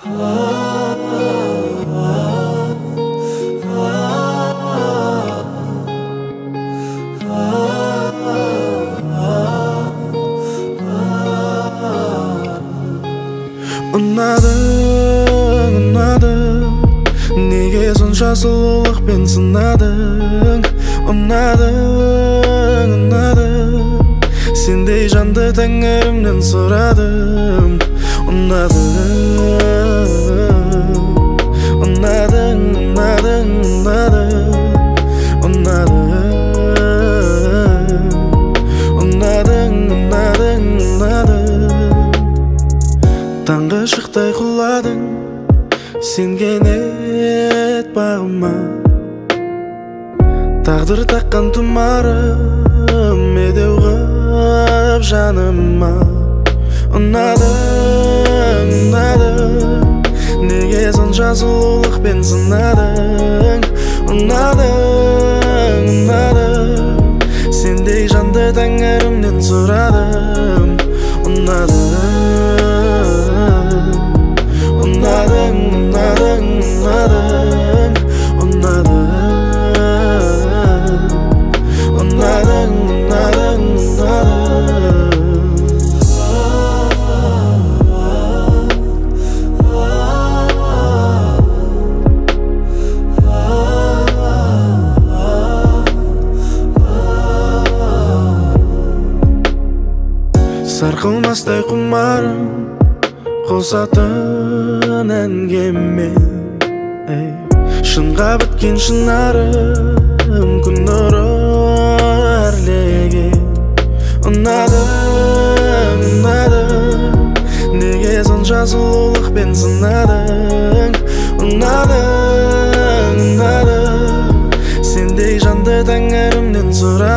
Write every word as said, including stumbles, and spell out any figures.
Ұнадың, ұнадың, неге сонша сұлулықпен сынадың? Ұнадың, ұнадың, сендей жанды тәңірімнен сұрадым. Ұнадың, ұнадың, ұнадың, ұнадың, ұнадың, ұнадың, ұнадың, ұнадың. Таңғы шықтай құладың, сенген ет бағыма. Тағдыр таққан тұмарым медеу ғып жаныма. Ұнадың, ұнадың, неге сонша сұлулықпен сынадың? Ұнадың, ұнадың, сендей жанды тәңірімнен сұрадым. Ұнадың, ұнадың, ұнадың, ұнадың, ұнадың, ұнадың, ұнадың, ұнадың. Сарқылмастай құмарым қосатын әнгемен, шынға біткен шынарым күн нұры әрлеген. Ұнадың, ұнадың, неге сонша сұлулықпен сынадың? Ұнадың, ұнадың, сендей жанды тәңірімнен сұрадым.